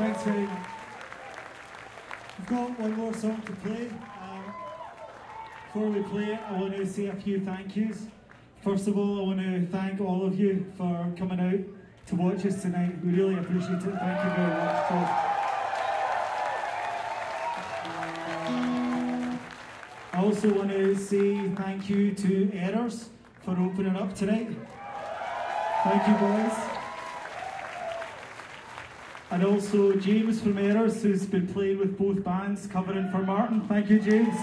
Thanks very much. We've got one more song to play. Before we play it, I want to say a few thank yous. First of all, I want to thank all of you for coming out to watch us tonight. We really appreciate it. Thank you very much. I also want to say thank you to Errors for opening up tonight. Thank you, boys. And also James from Errors, who's been playing with both bands, covering for Martin. Thank you, James.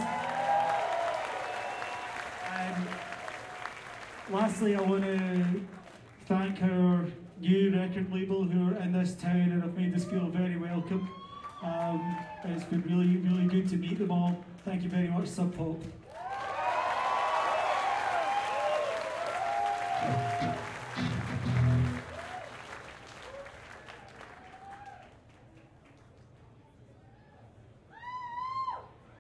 And lastly, I want to thank our new record label who are in this town and have made us feel very welcome. It's been really, really good to meet them all. Thank you very much, Sub Pop.